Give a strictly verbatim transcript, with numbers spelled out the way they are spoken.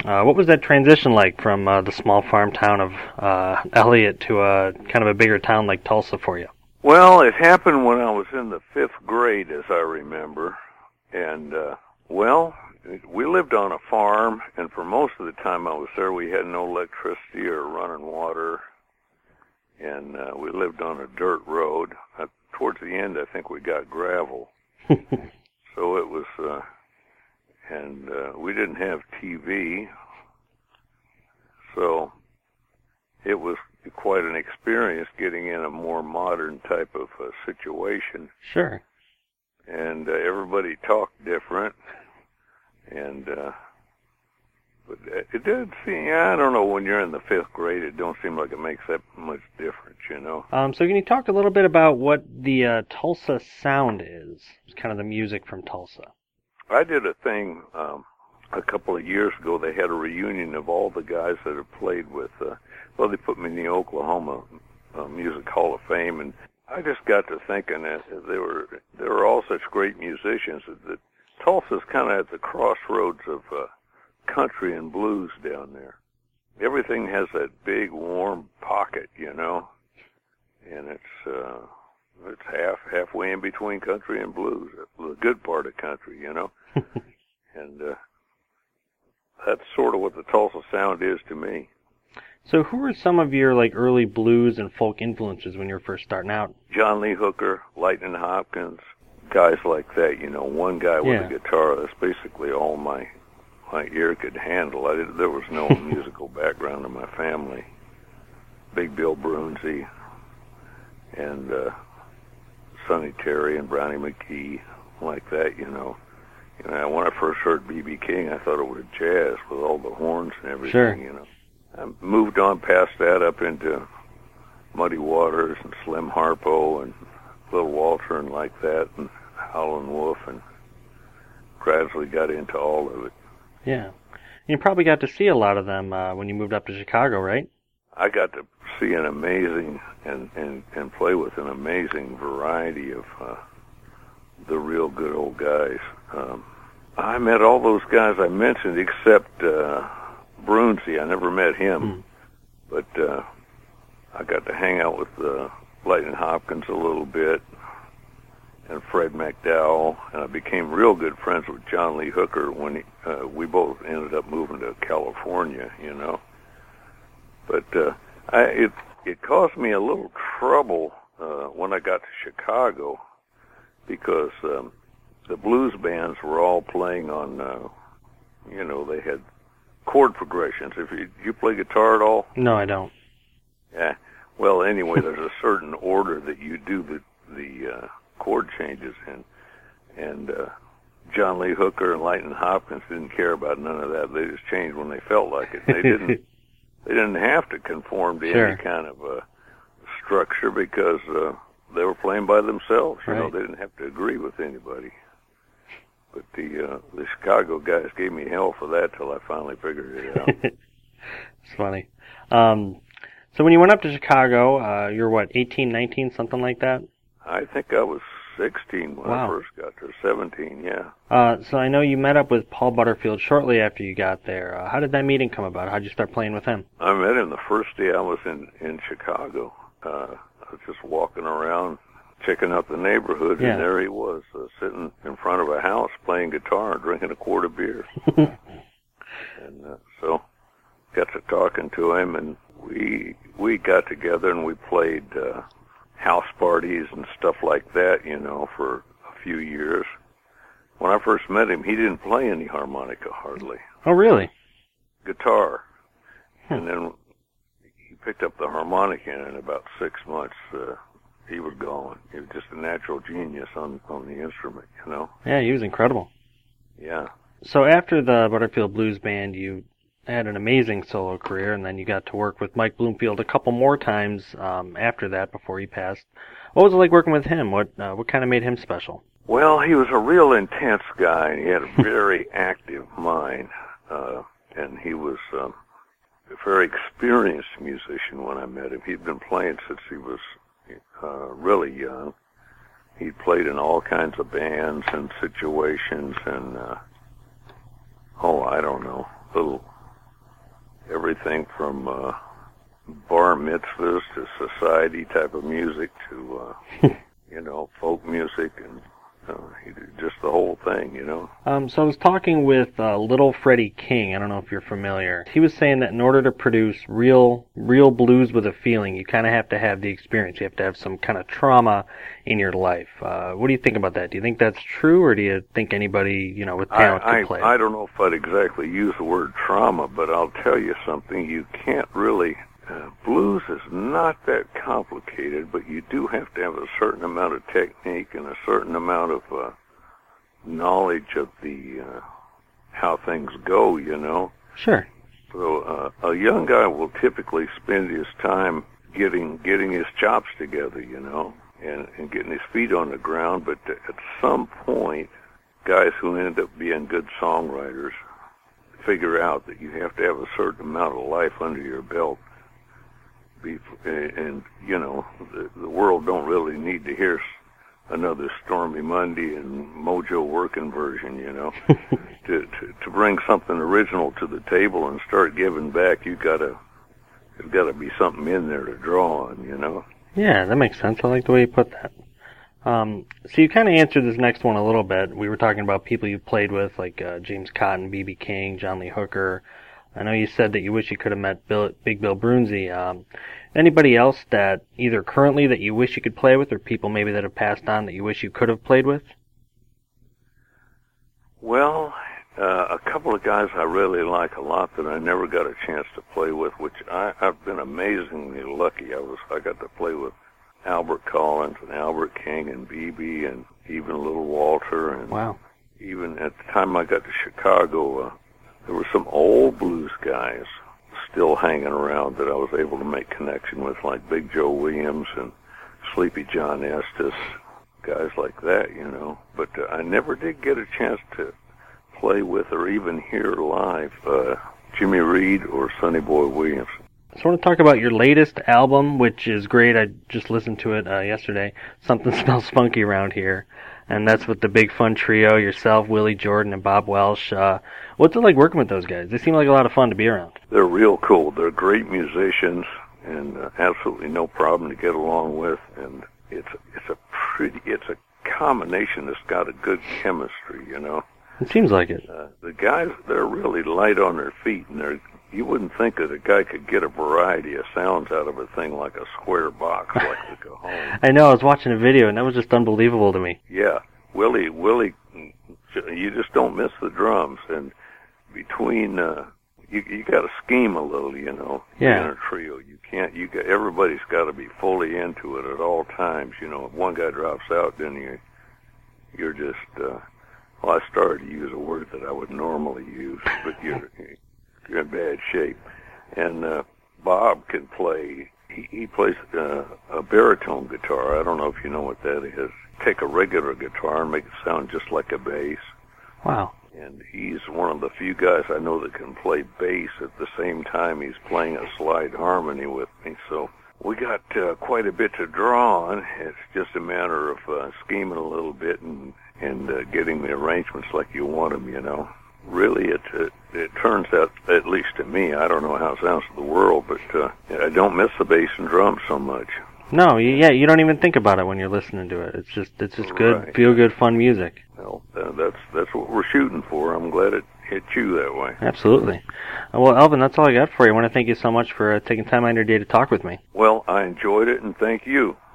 Uh, what was that transition like from uh, the small farm town of uh, Elliott to a kind of a bigger town like Tulsa for you? Well, it happened when I was in the fifth grade, as I remember. And, uh, well, we lived on a farm, and for most of the time I was there, we had no electricity or running water. And uh, we lived on a dirt road. Uh, towards the end, I think we got gravel. So it was... Uh, And uh, we didn't have T V, so it was quite an experience getting in a more modern type of uh, situation. Sure. And uh, everybody talked different, and uh, but it did seem, I don't know, when you're in the fifth grade, it don't seem like it makes that much difference, you know. Um, so can you talk a little bit about what the uh, Tulsa sound is? It's kind of the music from Tulsa. I did a thing um, a couple of years ago. They had a reunion of all the guys that have played with, uh, well, they put me in the Oklahoma uh, Music Hall of Fame, and I just got to thinking that they were they were all such great musicians that, that Tulsa's kind of at the crossroads of uh, country and blues down there. Everything has that big, warm pocket, you know, and it's... Uh, It's half halfway in between country and blues, the good part of country, you know. And uh, that's sort of what the Tulsa sound is to me. So who were some of your like early blues and folk influences when you were first starting out? John Lee Hooker, Lightnin' Hopkins, guys like that, you know. One guy with yeah. a guitar, that's basically all my my ear could handle. I did, there was no musical background in my family. Big Bill Brunsey and... Uh, Sonny Terry and Brownie McGee, like that, you know. You know, when I first heard B B King, I thought it was jazz with all the horns and everything, sure. you know. I moved on past that up into Muddy Waters and Slim Harpo and Little Walter and like that, and Howlin' Wolf, and gradually got into all of it. Yeah. You probably got to see a lot of them uh, when you moved up to Chicago, right? I got to see an amazing and, and, and play with an amazing variety of uh, the real good old guys. Um, I met all those guys I mentioned except uh, Brunsey. I never met him, mm. but uh, I got to hang out with uh, Lightnin' Hopkins a little bit and Fred McDowell, and I became real good friends with John Lee Hooker when he, uh, we both ended up moving to California, you know. But uh, I, it it caused me a little trouble uh, when I got to Chicago because um, the blues bands were all playing on, uh, you know, they had chord progressions. If you, you play guitar at all? No, I don't. Yeah. Well, anyway, there's a certain order that you do the the uh, chord changes in, and uh, John Lee Hooker and Lightnin' Hopkins didn't care about none of that. They just changed when they felt like it. They didn't. They didn't have to conform to sure. any kind of uh, structure because uh, they were playing by themselves. You right. know, they didn't have to agree with anybody. But the uh, the Chicago guys gave me hell for that till I finally figured it out. It's funny. Um, so when you went up to Chicago, uh, you're what, eighteen, nineteen, something like that? I think I was sixteen when wow. I first got there, seventeen, yeah. Uh, so I know you met up with Paul Butterfield shortly after you got there. Uh, how did that meeting come about? How did you start playing with him? I met him the first day I was in, in Chicago. Uh, I was just walking around, checking out the neighborhood, yeah. and there he was, uh, sitting in front of a house playing guitar and drinking a quart of beer. and uh, so got to talking to him, and we we got together and we played uh, house parties and stuff like that, you know, for a few years. When I first met him, he didn't play any harmonica hardly. Oh, really? Guitar. Hmm. And then he picked up the harmonica, and in about six months, uh, he was gone. He was just a natural genius on, on the instrument, you know? Yeah, he was incredible. Yeah. So after the Butterfield Blues Band, you had an amazing solo career, and then you got to work with Mike Bloomfield a couple more times um, after that before he passed. What was it like working with him? What uh, what kind of made him special? Well, he was a real intense guy, and he had a very active mind, uh, and he was um, a very experienced musician when I met him. He'd been playing since he was uh, really young. He played in all kinds of bands and situations, and uh, oh, I don't know, little everything from uh, bar mitzvahs to society type of music to, uh, you know, folk music and uh, just the whole thing, you know. Um, so I was talking with uh, Little Freddie King. I don't know if you're familiar. He was saying that in order to produce real, real blues with a feeling, you kind of have to have the experience. You have to have some kind of trauma in your life. Uh, what do you think about that? Do you think that's true, or do you think anybody, you know, with talent I, could play? I, I don't know if I'd exactly use the word trauma, but I'll tell you something. You can't really... Uh, blues is not that complicated, but you do have to have a certain amount of technique and a certain amount of uh, knowledge of the uh, how things go, you know. Sure. So uh, a young guy will typically spend his time getting getting his chops together, you know, and, and getting his feet on the ground. But at some point, guys who end up being good songwriters figure out that you have to have a certain amount of life under your belt. Be, and, you know, the, the world don't really need to hear another Stormy Monday and Mojo Working version, you know. to, to to bring something original to the table and start giving back, you gotta, there's gotta be something in there to draw on, you know. Yeah, that makes sense. I like the way you put that. Um, so you kind of answered this next one a little bit. We were talking about people you played with, like uh, James Cotton, B B King, John Lee Hooker. I know you said that you wish you could have met Bill, Big Bill Broonzy. Um, anybody else that either currently that you wish you could play with, or people maybe that have passed on that you wish you could have played with? Well, uh, a couple of guys I really like a lot that I never got a chance to play with, which I, I've been amazingly lucky. I was I got to play with Albert Collins and Albert King and B B and even Little Walter. And wow. Even at the time I got to Chicago, uh, there were some old blues guys still hanging around that I was able to make connection with, like Big Joe Williams and Sleepy John Estes, guys like that, you know. But uh, I never did get a chance to play with or even hear live uh, Jimmy Reed or Sonny Boy Williams. So I want to talk about your latest album, which is great. I just listened to it uh, yesterday. Something Smells Funky Around Here. And that's with the Big Fun Trio, yourself, Willie Jordan, and Bob Welsh. Uh, what's it like working with those guys? They seem like a lot of fun to be around. They're real cool. They're great musicians and uh, absolutely no problem to get along with. And it's it's a pretty it's a combination that's got a good chemistry, you know. It seems like it. Uh, the guys, they're really light on their feet, and they're you wouldn't think that a guy could get a variety of sounds out of a thing like a square box like the Cajon. I know, I was watching a video, and that was just unbelievable to me. Yeah, Willie, Willie, you just don't miss the drums, and between, uh, you you got to scheme a little, you know. Yeah. In a trio, you can't. You got everybody's got to be fully into it at all times. You know, if one guy drops out, then you you're just. Uh, well, I started to use a word that I would normally use, but you're. You're in bad shape. And uh, Bob can play, he, he plays uh, a baritone guitar. I don't know if you know what that is. Take a regular guitar and make it sound just like a bass. Wow. And he's one of the few guys I know that can play bass at the same time he's playing a slide harmony with me. So we got uh, quite a bit to draw on. It's just a matter of uh, scheming a little bit and, and uh, getting the arrangements like you want them, you know. Really, it, it it turns out, at least to me, I don't know how it sounds to the world, but uh, I don't miss the bass and drums so much. No, you, yeah, you don't even think about it when you're listening to it. It's just it's just good, Right. feel good, fun music. Well, uh, that's that's what we're shooting for. I'm glad it hit you that way. Absolutely. Uh, well, Elvin, that's all I got for you. I want to thank you so much for uh, taking time out of your day to talk with me. Well, I enjoyed it, and thank you.